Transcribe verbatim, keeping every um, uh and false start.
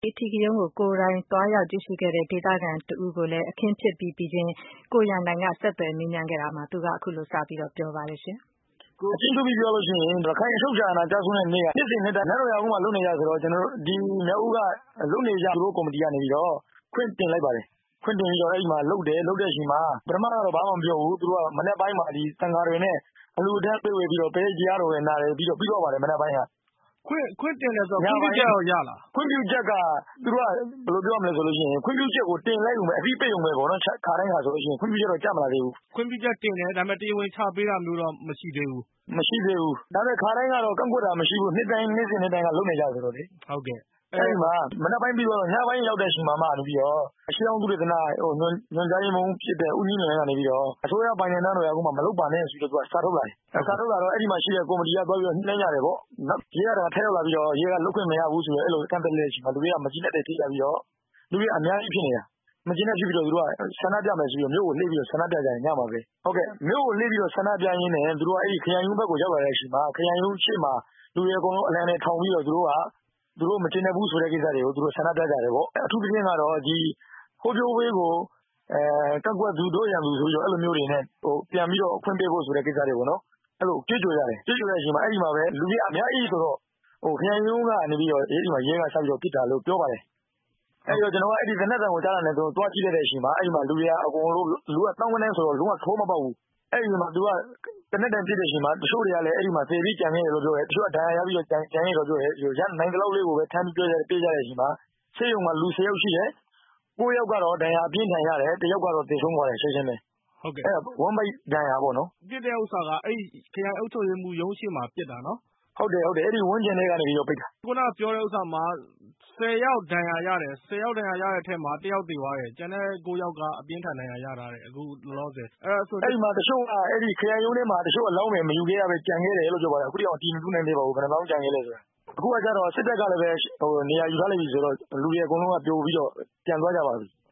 အဓိကရုဏ်းကိုကိုယ်တိုင်သွားရောက်ကြည့်ရှုခဲ့တဲ့ဒေသခံတဦးကိုလည်းအခင်းဖြစ်ပြီးပြီးချင်းကိုရန်နိုင်ကဆက်သွယ်မေးမြန်းခဲ့တာမှာသူကအခုလိုစပြီးတော့ပြောပါတယ်ရှင်။ကိုအချင်းချင်းပြောလို့ရှိရင်ရခိုင်အထုတ်ချာနာကြားဆုံးတဲ့နေ့ကနေ့စဉ်နေ့တိုင်းနတ်တော်ရကုန်းမှာလုပ်နေကြဆိုတော့ကျွန်တော်တို့ဒီမြောက်ဦးကလုပ်နေကြသူတို့ကော်မတီကနေပြီးတော့ခွင့်တင်လိုက်ပါတယ်။ခွင့်တင်ပြီးတော့အဲ့ဒီမှာလုပ်တယ်လုပ်တဲ့အချိန်မှာပထမတော့ဘာမှမပြောဘူးသူတို့ကမနေ့ပိုင်းမှာဒီတန်ဃာတွေနဲ့အလူတန်းပြေးဝေပြီးတော့ပဲကြားတော်ဝင်လာတယ်ပြီးတော့ပြီးတော့ပါတယ်မနေ့ပိုင်းကခွင့်ခွင့်တင်တယ်ဆိုတော့ခွင့်ပြုချက်ရောရလားခွင့်ပြုချက်ကသူတို့ကဘယ်လိုပြောမလဲဆိုလို့ရှိရင်ခွင့်ပြုချက်ကိုတင်လိုက်ုံပဲအပြီးပြေုံပဲပေါ့နော်ခါတိုင်းကဆိုလို့ရှိရင်ခွင့်ပြုချက်တော့ကြမလာသေးဘူးခွင့်ပြုချက်တင်တယ်ဒါပေမဲ့တရားဝင်ချပေးတာမျိုးတော့မရှိသေးဘူးမရှိသေးဘူးဒါပေမဲ့ခါတိုင်းကတော့ကန့်ကွက်တာမရှိဘူးနှစ်တိုင်းနေ့စဉ်နေ့တိုင်းကလုပ်နေကြဆိုတော့လေဟုတ်ကဲ့အဲ့ဒီမှာမနေ့ပိုင်းပြီးတော့ညပိုင်းရောက်တဲ့ချိန်မှာမှနေပြီးတော့အရှိအောင်သူတွေကနာဟိုညွန်ကြားရေးမှူးဖြစ်တဲ့ဦးကြီးနေကနေပြီးတော့အစိုးရပိုင်နယ်တော်ရကုန်းမှာမလုပ်ပါနဲ့ဆိုပြီးတော့သူကစာထုတ်လာတယ်စာထုတ်လာတော့အဲ့ဒီမှာရှိတဲ့ကော်မတီကသွားပြီးတော့နှိမ့်နေရတယ်ပေါ့နော်ရေးရတာထက်ရောက်လာပြီးတော့ရေးကလုတ်ခွင့်မရဘူးဆိုတော့အဲ့လိုကန့်တက်လက်ရှိမှာလူတွေကမကြည့်တဲ့ထိကြပြီးတော့လူတွေအများကြီးဖြစ်နေတာမကျင်းတဲ့ဖြစ်ပြီးတော့သူတို့ကဆန္ဒပြမယ်ဆိုပြီးတော့မြို့ကိုလှည့်ပြီးတော့ဆန္ဒပြကြရင်ညမှာပဲဟုတ်ကဲ့မြို့ကိုလှည့်ပြီးတော့ဆန္ဒပြရင်းနဲ့သူတို့ကအဲ့ဒီခရိုင်ရုံးဘက်ကိုရောက်လာတဲ့အချိန်မှာခရိုင်ရုံးရှေ့မှာလူတွေအကုန်လုံးအလံနဲ့ထောင်ပြီးတော့သူတို့ကသူတို့မကျင်းတဲ့ဘူးဆိုတဲ့ကိစ္စတွေကိုသူတို့ဆန္ဒပြကြတယ်ပေါ့အထူးသဖြင့်ကတော့ဒီဟိုးပြိုးဝေးကိုအဲကန့်ကွက်သူတို့ရန်သူဆိုပြီးတော့အဲ့လိုမျိုးတွေနဲ့ဟိုပြန်ပြီးတော့အခွင့်ပေးဖို့ဆိုတဲ့ကိစ္စတွေပေါ့နော်အဲ့လိုကြွကြွရတယ်ကြွကြွတဲ့အချိန်မှာအဲ့ဒီမှာပဲလူကြီးအများကြီးဆိုတော့ဟိုခရိုင်ရုံးကနေပြီးတော့အဲ့ဒီမှာရဲကဆက်ပြီးတော့ပြစ်တာလို့ပြောပါတယ်အဲ့တော့ကျွန်တော်ကအဲ့ဒီသနက်တံကိုကြားလာတယ်ဆိုတော့တွားကြည့်တဲ့အချိန်မှာအဲ့ဒီမှာလူတွေကအကုန်လုံးလူကတောင်းကနေဆိုတော့လုံးဝထိုးမပေါက်ဘူးအဲ့ဒီမှာသူကတနက်တံပြစ်တဲ့အချိန်မှာတချို့တွေကလည်းအဲ့ဒီမှာသေပြီးကြံနေတယ်လို့ပြောတယ်တချို့ကဒဏ်ရာရပြီးတော့ကြံကြံနေတော့ပြောတယ်ရနိုင်တဲ့လောက်လေးကိုပဲထမ်းပြီးပြောကြတယ်ပြေးကြတဲ့အချိန်မှာဆေးရုံမှာလူ၁၀ယောက်ရှိတယ်၉ယောက်ကတော့ဒဏ်ရာအပြင်းထန်ရတယ်တယောက်ကတော့သေဆုံးသွားတယ်ရှင်းရှင်းပဲဟုတ်ကဲ့အဲ့ဝမ်ဘိတ်ဒဏ်ရာပေါ့နော်ပြစ်တဲ့ဥစ္စာကအဲ့ခရိုင်အုပ်ချုပ်ရေးမှူးရုံးရှိမှာပြစ်တာနော်ဟုတ်တယ်ဟုတ်တယ်အဲ့ဒီဝန်းကျင်တွေကနေပြီးတော့ပိတ်တာခုနပြောတဲ့ဥစ္စာမှာ၁၀ယောက်ဒဏ်ရာရတယ်၁၀ယောက်ဒဏ်ရာရတဲ့အထက်မှာတယောက်သေသွားတယ်ကျန်တဲ့၉ယောက်ကအပြင်းထန်ဒဏ်ရာရတာတယ်အခုလောလောဆယ်အဲ့ဒါဆိုအဲ့ဒီမှာတချို့ကအဲ့ဒီခရိုင်ရုံးထဲမှာတချို့အလောင်းတွေမယူခဲ့ရပဲကြံခဲ့တယ်လို့ပြောပါတယ်အခုတောင်အတီးမထူးနိုင်သေးပါဘူးဘယ်နှလောင်းကြံခဲ့လဲဆိုတာအခုကကြတော့စစ်တပ်ကလည်းပဲဟိုနေရာယူထားလိုက်ပြီဆိုတော့လူတွေအကုန်လုံးကပြိုပြီးတော့ပြန်သွားကြပါပြီ